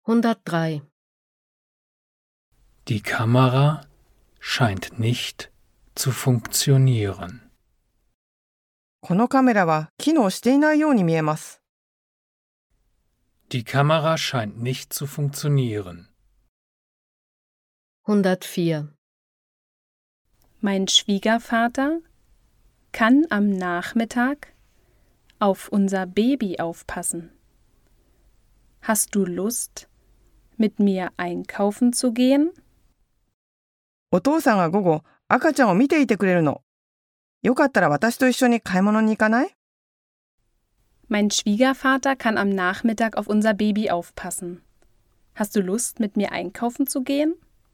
103. Die Kamera scheint nicht zu funktionieren. このカメラは機能していないように見えます。 Die Kamera scheint nicht zu funktionieren. 104. Mein Schwiegervater kann am Nachmittag auf unser Baby aufpassen. Hast du Lust, mit mir einkaufen zu gehen? お父さんが午後、赤ちゃんを見ていてくれるの。よかったら私と一緒に買い物に行かない？ Mein Schwiegervater kann am Nachmittag auf unser Baby aufpassen. Hast du Lust, mit mir einkaufen zu gehen?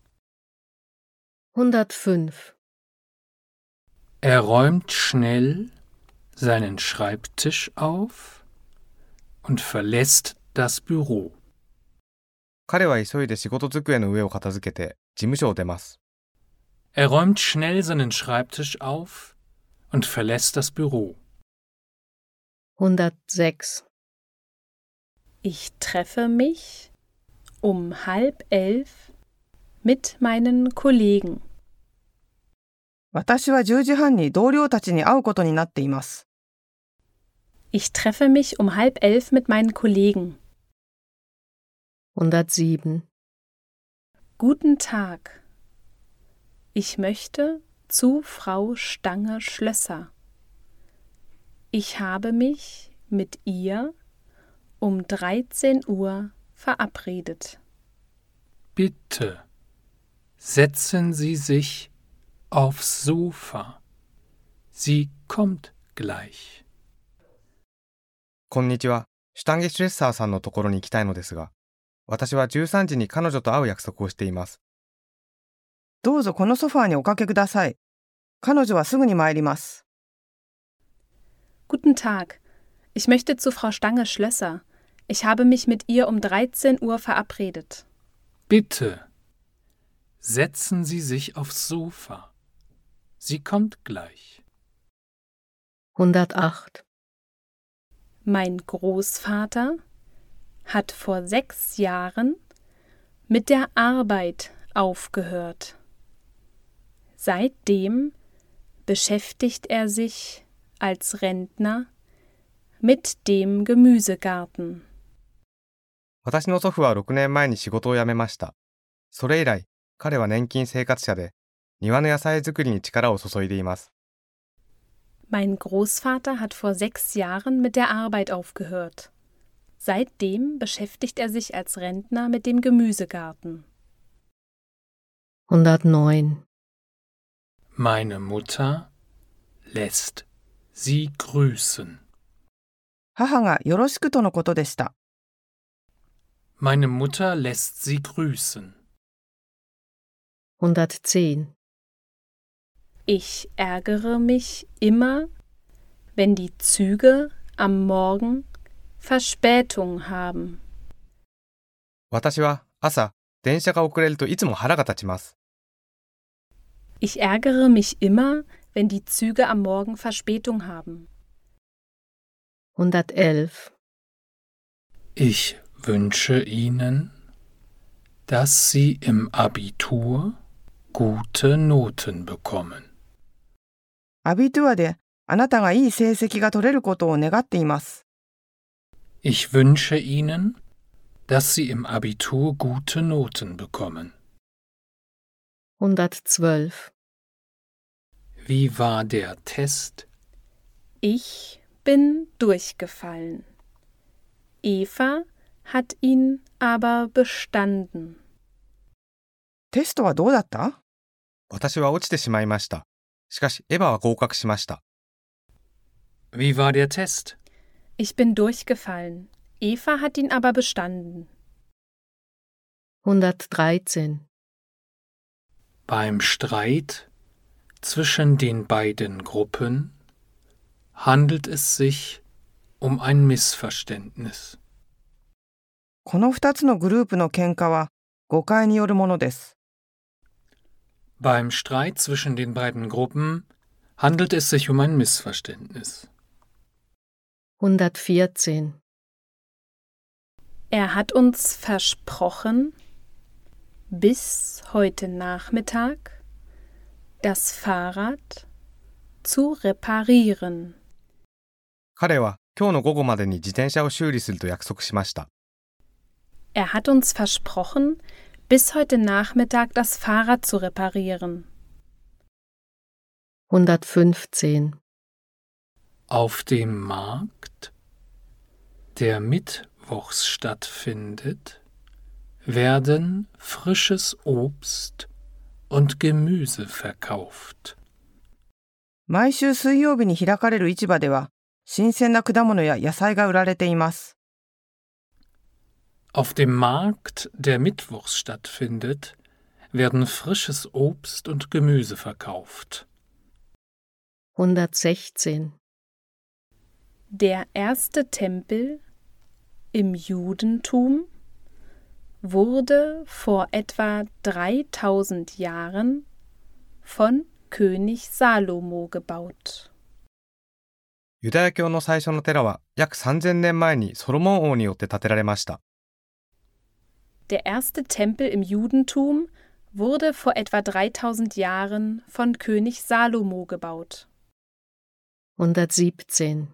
105. Er räumt schnell seinen Schreibtisch auf und verlässt das Büro. 彼は急いで仕事机の上を片付けて事務所を出ます。 Er räumt schnell seinen Schreibtisch auf und verlässt das Büro. 106. Ich treffe mich um 10:30 mit meinen Kollegen. 私は10時半に同僚たちに会うことになっています。 Ich treffe mich um 10:30 mit meinen Kollegen. 107. Guten Tag. Ich möchte zu Frau Stange-Schlösser. Ich habe mich mit ihr um 13 Uhr verabredet. Bitte setzen Sie sich aufs Sofa. Sie kommt gleich. こんにちは。シュタンゲシュレッサーさんのところに行きたいのですが、私は13時に彼女と会う約束をしています。 どうぞこのソファーにおかけください。彼女はすぐに参ります。 Guten Tag. Ich möchte zu Frau Stange-Schlösser. Ich habe mich mit ihr um 13 Uhr verabredet. Bitte setzen Sie sich aufs Sofa. Sie kommt gleich. 108. Mein Großvater hat vor 6 Jahren mit der Arbeit aufgehört. Seitdem beschäftigt er sich als Rentner mit dem Gemüsegarten. 私の祖父は6年前に仕事を辞めました。それ以来、彼は年金生活者で、庭の野菜作りに力を注いでいます。 Mein Großvater hat vor 6 Jahren mit der Arbeit aufgehört. Seitdem beschäftigt er sich als Rentner mit dem Gemüsegarten. 109. Meine Mutter lässt Sie grüßen. 母がよろしくとのことでした。 Meine Mutter lässt Sie grüßen. 110. Ich ärgere mich immer, wenn die Züge am Morgen Verspätung haben. 私は朝、電車が遅れるといつも腹が立ちます。 Ich ärgere mich immer, wenn die Züge am Morgen Verspätung haben. 111. Ich wünsche Ihnen, dass Sie im Abitur gute Noten bekommen. アビトゥアであなたがいい成績が取れることを願っています。 Ich wünsche Ihnen, dass Sie im Abitur gute Noten bekommen. 112. Wie war der Test? Ich bin durchgefallen. Eva hat ihn aber bestanden. テストはどうだった？ 私は落ちてしまいました。しかし、エヴァは合格しました。 Wie war der Test? Ich bin durchgefallen. Eva hat ihn aber bestanden. 113. Beim Streit zwischen den beiden Gruppen handelt es sich um ein Missverständnis. この2つのグループの喧嘩は誤解によるものです。 Beim Streit zwischen den beiden Gruppen handelt es sich um ein Missverständnis. 114. Er hat uns versprochen, bis heute Nachmittag das Fahrrad zu reparieren. 彼は今日の午後までに自転車を修理すると約束しました。 Er hat uns versprochen, bis heute Nachmittag das Fahrrad zu reparieren. 115. Auf dem Markt, der mittwochs stattfindet, werden frisches Obst und Gemüse verkauft. 毎週水曜日に開かれる市場では、新鮮な果物や野菜が売られています。 Auf dem Markt, der mittwochs stattfindet, werden frisches Obst und Gemüse verkauft. 116. Der erste Tempel im Judentum wurde vor etwa 3000 Jahren von König Salomo gebaut. ユダヤ教の最初の寺は約3000年前にソロモン王によって建てられました。 Der erste Tempel im Judentum wurde vor etwa 3000 Jahren von König Salomo gebaut. 117.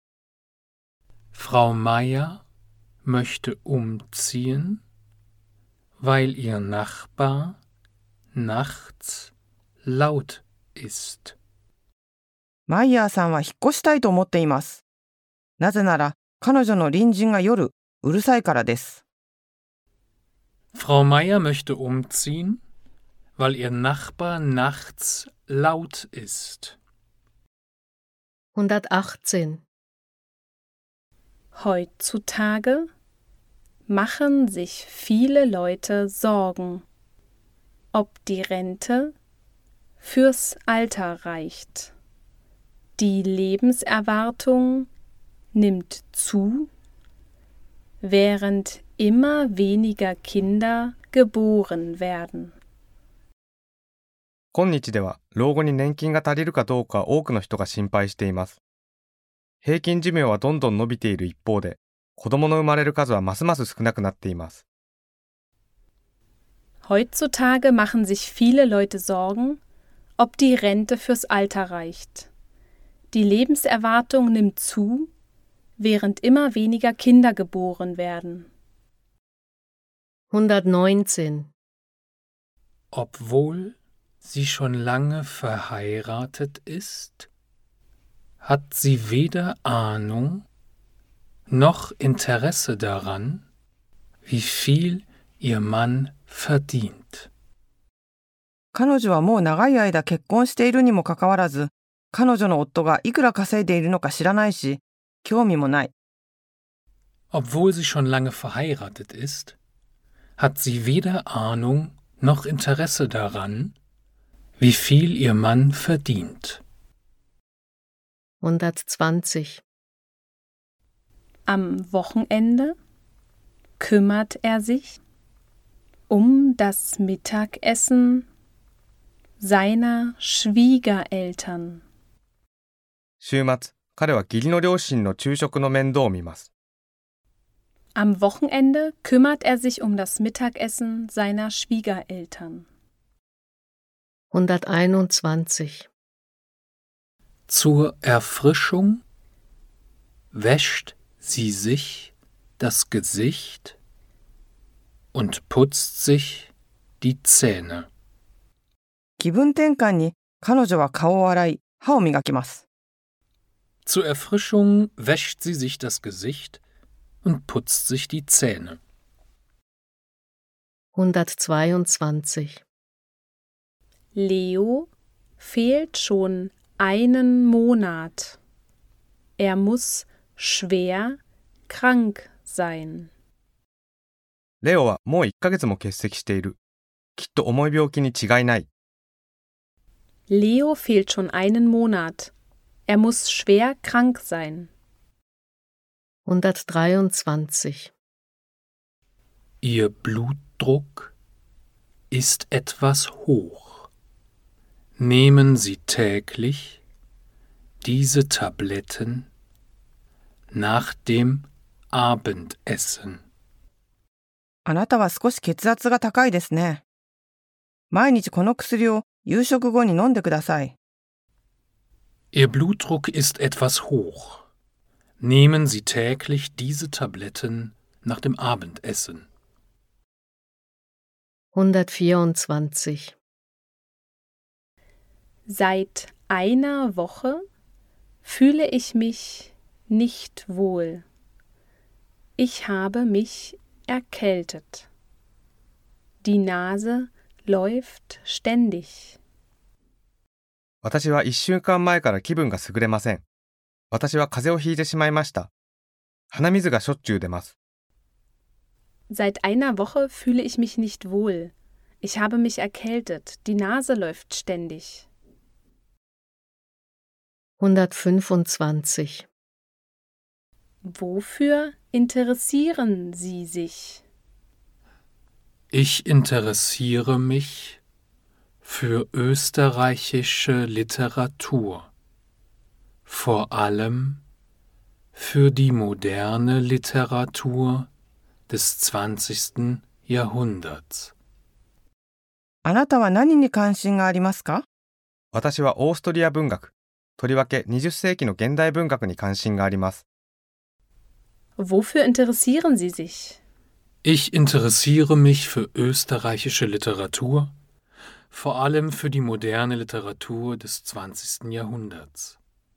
Frau Meier möchte umziehen, weil ihr Nachbar nachts laut ist. マイヤーさんは引っ越したいと思っています。なぜなら彼女の隣人が夜うるさいからです。 Frau Meier möchte umziehen, weil ihr Nachbar nachts laut ist. 118. Heutzutage machen sich viele Leute Sorgen, ob die Rente fürs Alter reicht. Die Lebenserwartung nimmt zu, während immer weniger Kinder geboren werden. 今日では老後に年金が足りるかどうか多くの人が心配しています。平均寿命はどんどん伸びている一方で、子供の生まれる数はますます少なくなっています。 Heutzutage machen sich viele Leute Sorgen, ob die Rente fürs Alter reicht. Die Lebenserwartung nimmt zu, während immer weniger Kinder geboren werden. 119. Obwohl sie schon lange verheiratet ist, hat sie weder Ahnung noch Interesse daran, wie viel ihr Mann verdient. 彼女はもう長い間結婚しているにもかかわらず、彼女の夫がいくら稼いでいるのか知らないし、興味もない。 Obwohl sie schon lange verheiratet ist, hat sie weder Ahnung noch Interesse daran, wie viel ihr Mann verdient. 120. Am Wochenende kümmert er sich um das Mittagessen seiner Schwiegereltern. 週末、彼は義理の両親の昼食の面倒を見ます。 Am Wochenende kümmert er sich um das Mittagessen seiner Schwiegereltern. 121. Zur Erfrischung wäscht sie sich das Gesicht und putzt sich die Zähne. 気分転換に彼女は顔を洗い、歯を磨きます。 Zur Erfrischung wäscht sie sich das Gesicht und putzt sich die Zähne. 122. Leo fehlt schon einen Monat. Er muss schwer krank sein. レオはもう1ヶ月も欠席している。きっと重い病気に違いない。 Leo fehlt schon einen Monat. Er muss schwer krank sein. 123. Ihr Blutdruck ist etwas hoch. Nehmen Sie täglich diese Tabletten nach dem Abendessen. あなたは少し血圧が高いですね。毎日この薬を夕食後に飲んでください。 Ihr Blutdruck ist etwas hoch. Nehmen Sie täglich diese Tabletten nach dem Abendessen. 124. Seit einer Woche fühle ich mich nicht wohl. Ich habe mich erkältet. Die Nase läuft ständig. 私は1週間前から気分が優れません。私は風邪をひいてしまいました。鼻水がしょっちゅう出ます。 Seit einer Woche fühle ich mich nicht wohl. Ich habe mich erkältet. Die Nase läuft ständig. 125. Wofür interessieren Sie sich? Ich interessiere mich für österreichische Literatur, vor allem für die moderne Literatur des 20. Jahrhunderts. あなたは何に関心がありますか？ 私はオーストリア文学、とりわけ20世紀の現代文学に関心があります。 Wofür interessieren Sie sich? Ich interessiere mich für österreichische Literatur, vor allem für die moderne Literatur des 20. Jahrhunderts.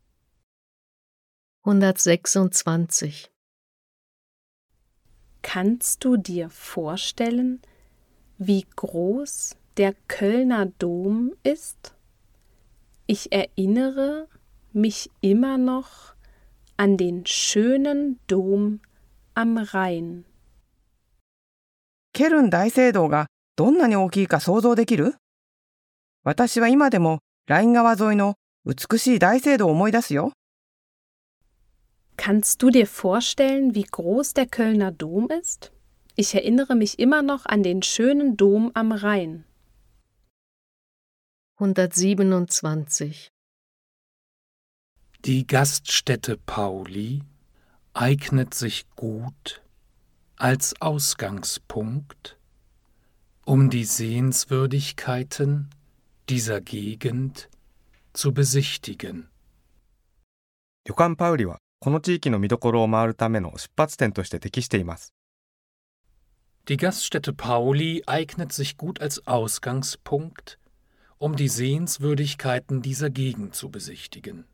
126. Kannst du dir vorstellen, wie groß der Kölner Dom ist? Ich erinnere mich immer noch an den schönen Dom am Rhein. ケルン大聖堂がどんなに大きいか想像できる？私は今でもライン川沿いの美しい大聖堂を思い出すよ。 Kannst du dir vorstellen, wie groß der Kölner Dom ist? Ich erinnere mich immer noch an den schönen Dom am Rhein. 127. Die Gaststätte Pauli eignet sich gut als Ausgangspunkt, um die Sehenswürdigkeiten dieser Gegend zu besichtigen. 旅館パウリはこの地域の見どころを回るための出発点として適しています。 Die Gaststätte Pauli eignet sich gut als Ausgangspunkt, um die Sehenswürdigkeiten dieser Gegend zu besichtigen.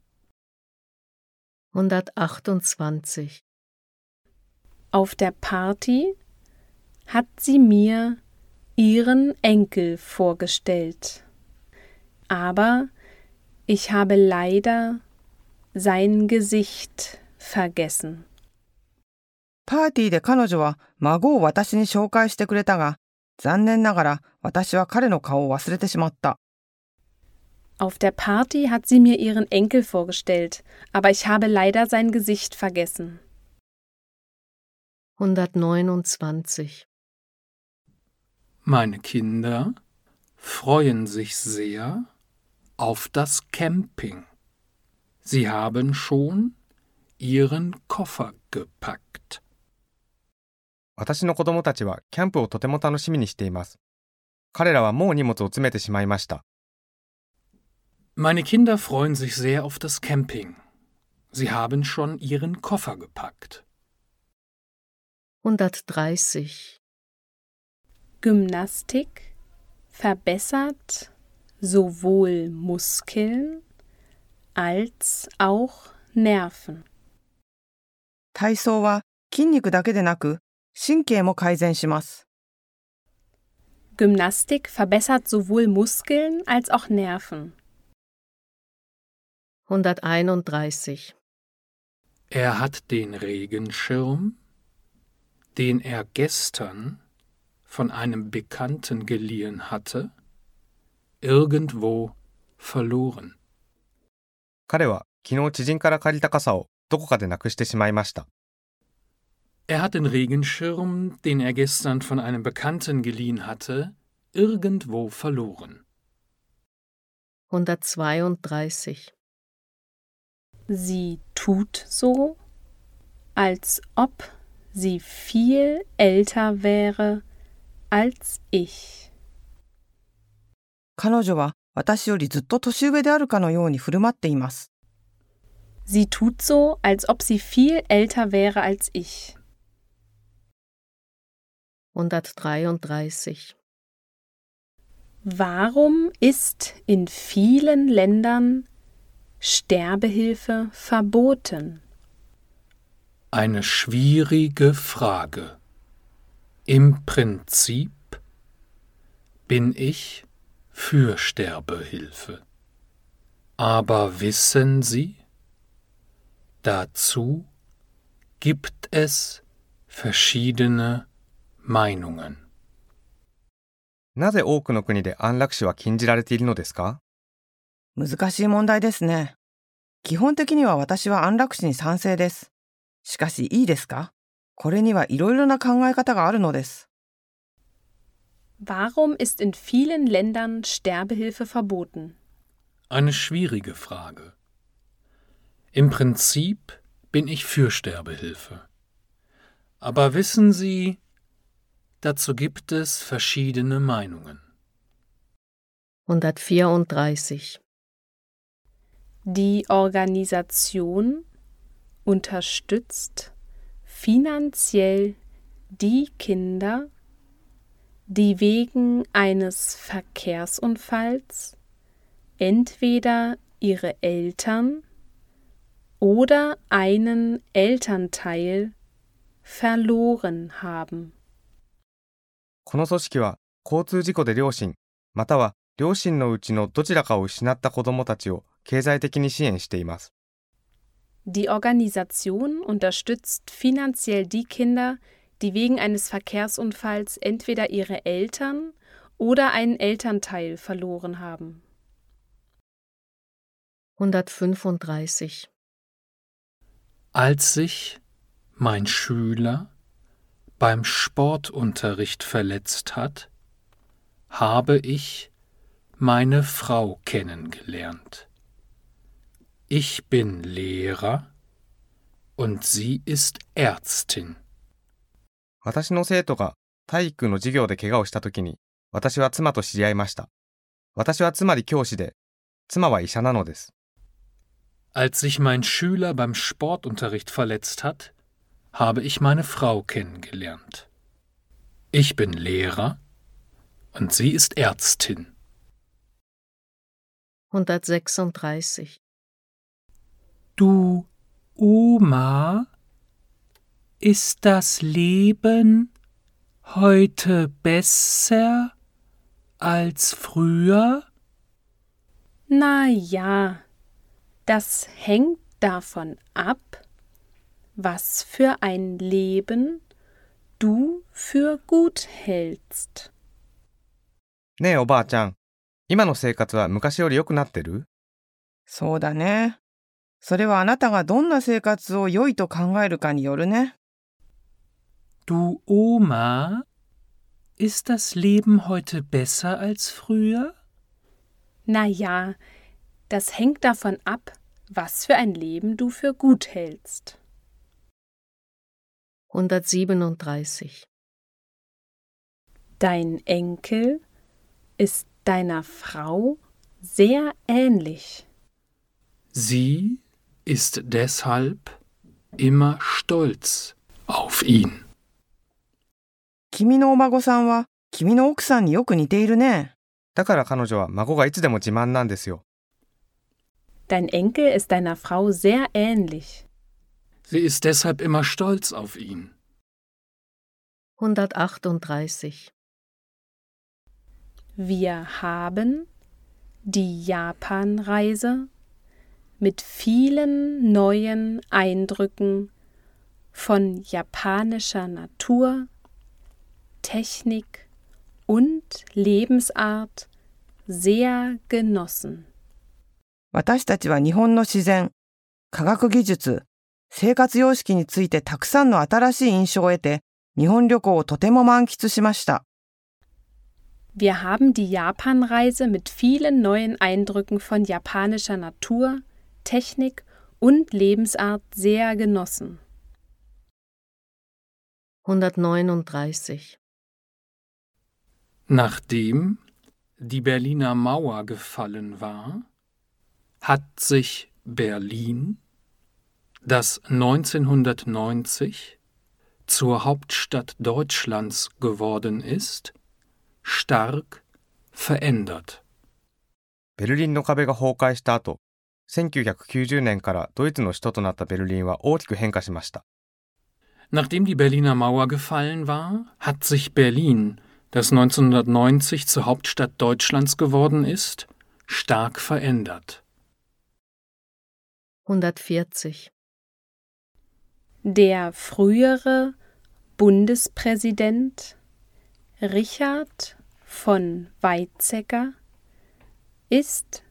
128. Auf der Party hat sie mir ihren Enkel vorgestellt. Aber ich habe leider sein Gesicht vergessen. パーティーで彼女は孫を私に紹介してくれたが、残念ながら私は彼の顔を忘れてしまった。 Auf der Party hat sie mir ihren Enkel vorgestellt, aber ich habe leider sein Gesicht vergessen. 129. Meine Kinder freuen sich sehr auf das Camping. Sie haben schon ihren Koffer gepackt. 私の子供たちはキャンプをとても楽しみにしています。彼らはもう荷物を詰めてしまいました。 Meine Kinder freuen sich sehr auf das Camping. Sie haben schon ihren Koffer gepackt. 130. Gymnastik verbessert sowohl Muskeln als auch Nerven. 体操は筋肉だけでなく神経も改善します。 Gymnastik verbessert sowohl Muskeln als auch Nerven. 131. Er hat den Regenschirm, den er gestern von einem Bekannten geliehen hatte, irgendwo verloren. 彼は昨日知人から借りた傘をどこかでなくしてしまいました。 Er hat den Regenschirm, den er gestern von einem Bekannten geliehen hatte, irgendwo verloren. 132. Sie tut so, als ob sie viel älter wäre als ich. 彼女は私よりずっと年上であるかのように振る舞っています。 Sie tut so, als ob sie viel älter wäre als ich. 133. Warum ist in vielen Ländern Sterbehilfe verboten? Eine schwierige Frage. Im Prinzip bin ich für Sterbehilfe. Aber wissen Sie, dazu gibt es verschiedene Meinungen. なぜ多くの国で安楽死は禁じられているのですか？ 難しい問題ですね。基本的には私は安楽死に賛成です。しかしいいですか？これにはいろいろな考え方があるのです。 Warum ist in vielen Ländern Sterbehilfe verboten? Eine schwierige Frage. Im Prinzip bin ich für Sterbehilfe. Aber wissen Sie, dazu gibt es verschiedene Meinungen. 134. Die Organisation unterstützt finanziell die Kinder, die wegen eines Verkehrsunfalls entweder ihre Eltern oder einen Elternteil verloren haben. この組織は交通事故で両親、または両親のうちのどちらかを失った子どもたちを経済的に支援しています。 Die Organisation unterstützt finanziell die Kinder, die wegen eines Verkehrsunfalls entweder ihre Eltern oder einen Elternteil verloren haben. 135. Als sich mein Schüler beim Sportunterricht verletzt hat, habe ich meine Frau kennengelernt. Ich bin Lehrer und sie ist Ärztin. 私の生徒が体育の授業で怪我をしたときに、私は妻と知り合いました。私はつまり教師で、妻は医者なのです。 Als sich mein Schüler beim Sportunterricht verletzt hat, habe ich meine Frau kennengelernt. Ich bin Lehrer und sie ist Ärztin. 136. Du Oma, ist das Leben heute besser als früher? Na ja, das hängt davon ab, was für ein Leben du für gut hältst. ねえおばあちゃん、今の生活は昔より良くなってる？ そうだね。それはあなたがどんな生活を良いと考えるかによるね。 Du Oma, ist das Leben heute besser als früher? Na ja, das hängt davon ab, was für ein Leben du für gut hältst. 137. Dein Enkel ist deiner Frau sehr ähnlich. Sie ist deshalb immer stolz auf ihn. 君のお孫さんは君の奥さんによく似ているね。 だから彼女は孫がいつでも自慢なんですよ。 Dein Enkel ist deiner Frau sehr ähnlich. Sie ist deshalb immer stolz auf ihn. 138. Wir haben die Japanreise mit vielen neuen Eindrücken von japanischer Natur, Technik und Lebensart sehr genossen. 私たちは日本の自然、科学技術、生活様式についてたくさんの新しい印象を得て、日本旅行をとても満喫しました。 Wir haben die Japanreise mit vielen neuen Eindrücken von japanischer Natur, Technik und Lebensart sehr genossen. 139. Nachdem die Berliner Mauer gefallen war, hat sich Berlin, das 1990 zur Hauptstadt Deutschlands geworden ist, stark verändert. ベルリンの壁が崩壊した後、1990年からドイツの首都となったベルリンは大きく変化しました。 Nachdem die Berliner Mauer gefallen war, hat sich Berlin, das 1990 zur Hauptstadt Deutschlands geworden ist, stark verändert. 140. Der frühere Bundespräsident Richard von Weizsäcker ist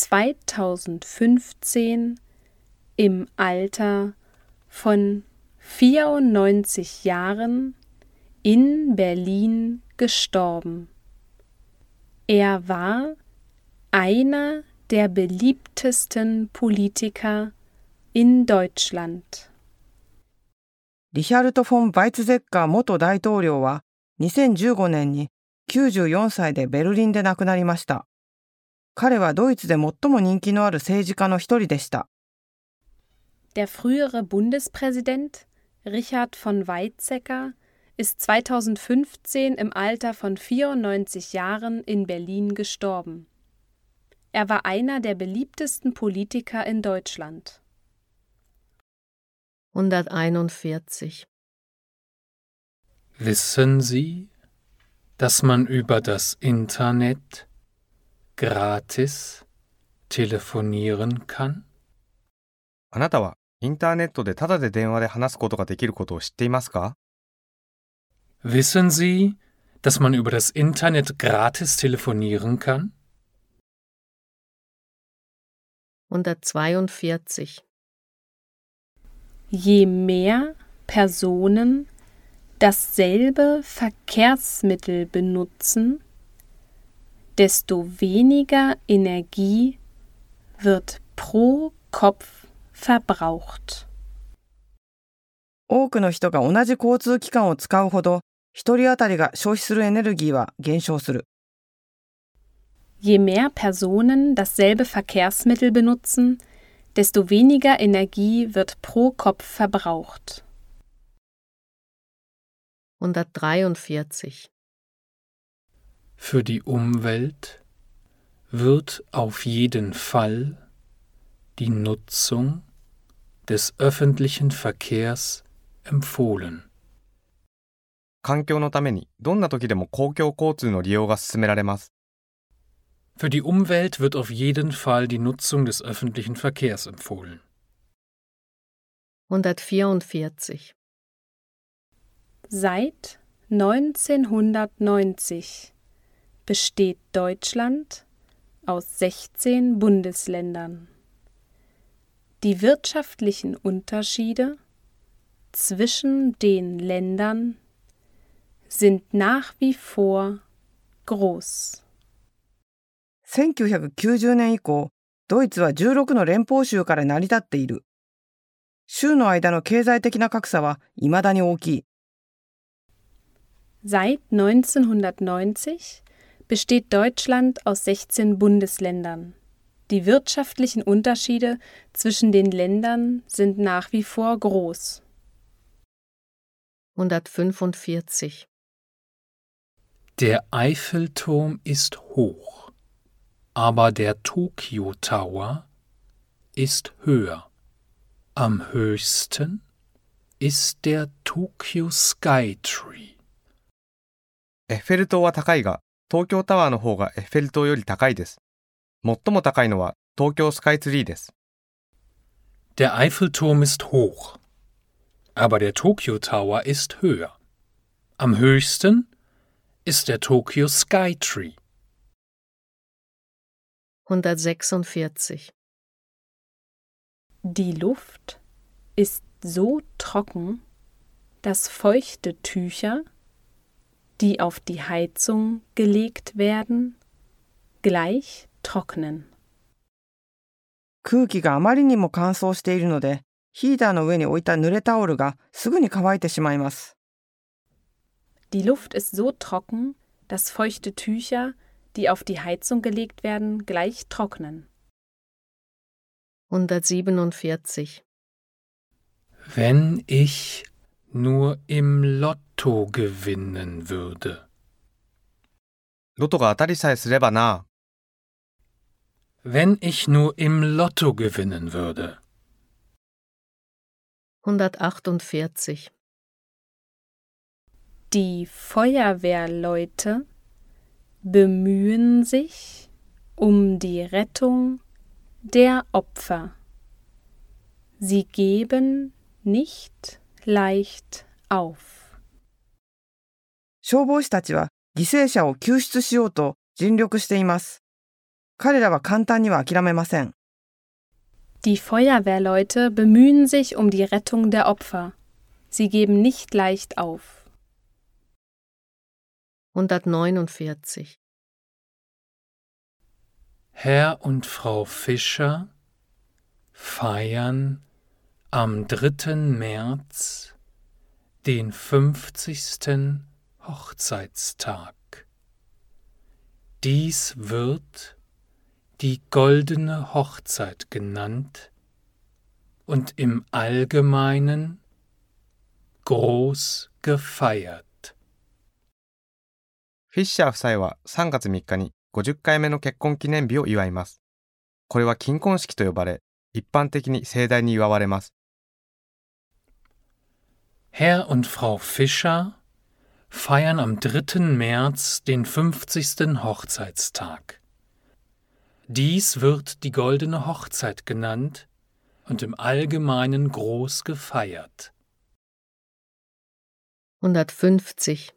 2015 im Alter von 94 Jahren in Berlin gestorben. Er war einer der beliebtesten Politiker in Deutschland. リヒャルト・フォン・バイツゼッカー元大統領は2015年に94歳でベルリンで亡くなりました。彼はドイツで最も人気のある政治家の一人でした。 Der frühere Bundespräsident Richard von Weizsäcker ist 2015 im Alter von 94 Jahren in Berlin gestorben. Er war einer der beliebtesten Politiker in Deutschland. 141. Wissen Sie, dass man über das Internet gratis telefonieren kann? あなたはインターネットでタダで電話で話すことができることを知っていますか？ Wissen Sie, dass man über das Internet gratis telefonieren kann? 142. Je mehr Personen dasselbe Verkehrsmittel benutzen, desto weniger Energie wird pro Kopf verbraucht. 多くの人が同じ交通機関を使うほど、一人当たりが消費するエネルギーは減少する。 Je mehr Personen dasselbe Verkehrsmittel benutzen, desto weniger Energie wird pro Kopf verbraucht. 143. Für die Umwelt wird auf jeden Fall die Nutzung des öffentlichen Verkehrs empfohlen. 環境のためにどんな時でも公共交通の利用が勧められます。 Für die Umwelt wird auf jeden Fall die Nutzung des öffentlichen Verkehrs empfohlen. 144. Seit 1990 besteht Deutschland aus 16 Bundesländern. Die wirtschaftlichen Unterschiede zwischen den Ländern sind nach wie vor groß. 1990年以降、ドイツは16の連邦州から成り立っている。州の間の経済的な格差は未だに大きい。 Seit 1990 besteht Deutschland aus 16 Bundesländern. Die wirtschaftlichen Unterschiede zwischen den Ländern sind nach wie vor groß. 145. Der Eiffelturm ist hoch, aber der Tokyo Tower ist höher. Am höchsten ist der Tokyo Sky Tree. エッフェル塔は高いが、東京タワーの方がエッフェル塔より高いです。最も高いのは東京スカイツリーです。 Der Eiffelturm ist hoch, aber der Tokyo Tower ist höher. Am höchsten ist der Tokyo Sky Tree. 146. Die Luft ist so trocken, dass feuchte Tücher, die auf die Heizung gelegt werden, gleich trocknen. 空気があまりにも乾燥しているので、ヒーターの上に置いた濡れタオルがすぐに乾いてしまいます。 Die Luft ist so trocken, dass feuchte Tücher, die auf die Heizung gelegt werden, gleich trocknen. 147. Wenn ich nur im Lotto gewinnen würde. ロトが当たりさえすればな。 Wenn ich nur im Lotto gewinnen würde. 148. Die Feuerwehrleute bemühen sich um die Rettung der Opfer. Sie geben nicht leicht auf. 消防士たちは犠牲者を救出しようと尽力しています。彼らは簡単には諦めません。 Die Feuerwehrleute bemühen sich um die Rettung der Opfer. Sie geben nicht leicht auf. 149. Herr und Frau Fischer feiern am 3. März den 50. Hochzeitstag. Dies wird die goldene Hochzeit genannt und im Allgemeinen groß gefeiert. フィッシャー夫妻は3月3日に50回目の結婚記念日を祝います。これは金婚式と呼ばれ、一般的に盛大に祝われます。 Herr und Frau Fischer feiern am 3. März den 50. Hochzeitstag. Dies wird die goldene Hochzeit genannt und im Allgemeinen groß gefeiert. 150.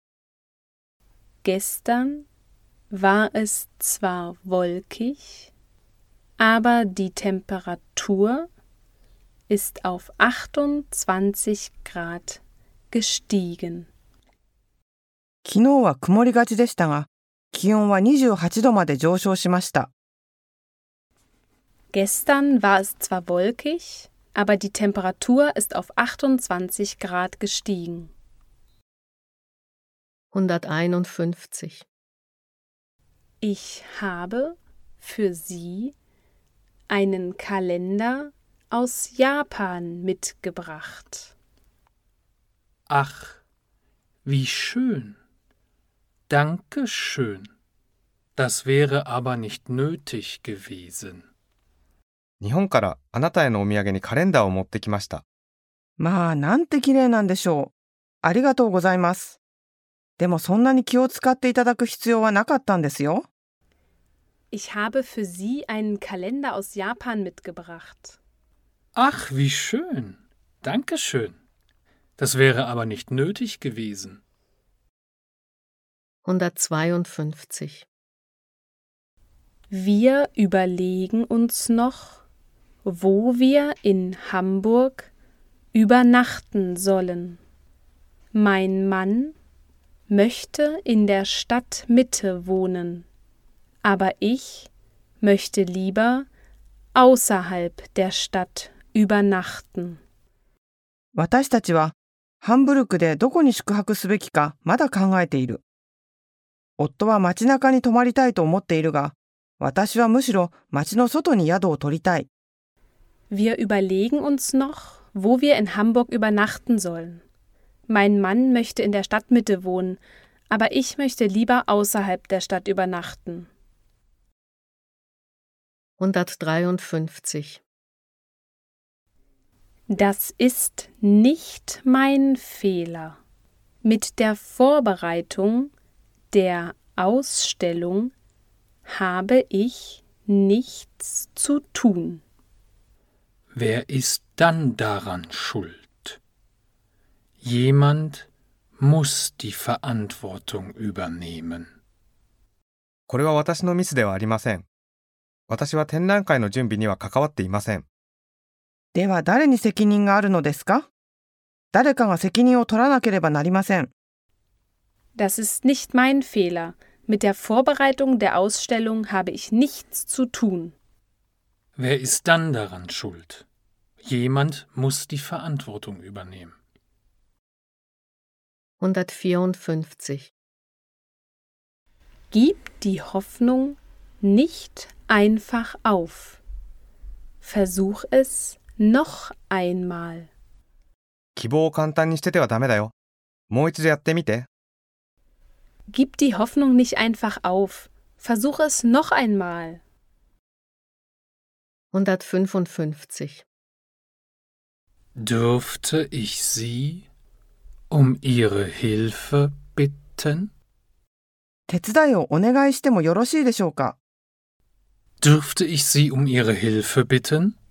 Gestern war es zwar wolkig, aber die Temperatur ist auf 28 Grad gestiegen. 昨日は曇りがちでしたが、気温は28度まで上昇しました。 Gestern war es zwar wolkig, aber die Temperatur ist auf 28 Grad gestiegen. 151. Ich habe für Sie einen Kalender aus Japan mitgebracht. Ach, wie schön. Danke schön. Das wäre aber nicht nötig gewesen. 日本からあなたへのお土産にカレンダーを持ってきました。 まあ、なんて綺麗なんでしょう。ありがとうございます。でもそんなに気を使っていただく必要はなかったんですよ。 Ich habe für Sie einen Kalender aus Japan mitgebracht. Ach, wie schön. Danke schön. Das wäre aber nicht nötig gewesen. 152. Wir überlegen uns noch, wo wir in Hamburg übernachten sollen. Mein Mann möchte in der Stadtmitte wohnen, aber ich möchte lieber außerhalb der Stadt übernachten. 私たちはハンブルクでどこに宿泊すべきかまだ考えている。夫は街中に泊まりたいと思っているが、私はむしろ街の外に宿を取りたい。 Wir überlegen uns noch, wo wir in Hamburg übernachten sollen. Mein Mann möchte in der Stadtmitte wohnen, aber ich möchte lieber außerhalb der Stadt übernachten. 153. Das ist nicht mein Fehler. Mit der Vorbereitung der Ausstellung habe ich nichts zu tun. Wer ist dann daran schuld? Jemand muss die Verantwortung übernehmen. これは私のミスではありません。私は展覧会の準備には関わっていません。 では誰に責任があるのですか？誰かが責任を取らなければなりません。 Das ist nicht mein Fehler. Mit der Vorbereitung der Ausstellung habe ich nichts zu tun. Wer ist dann daran schuld? Jemand muss die Verantwortung übernehmen. 154. Gib die Hoffnung nicht einfach auf. Versuch es noch einmal. 希望を簡単に捨ててはダメだよ。もう一度やってみて。 Gib die Hoffnung nicht einfach auf. Versuch es noch einmal. 155. Dürfte ich Sie um Ihre Hilfe bitten? 手伝いをお願いしてもよろしいでしょうか？ Dürfte ich Sie um Ihre Hilfe bitten?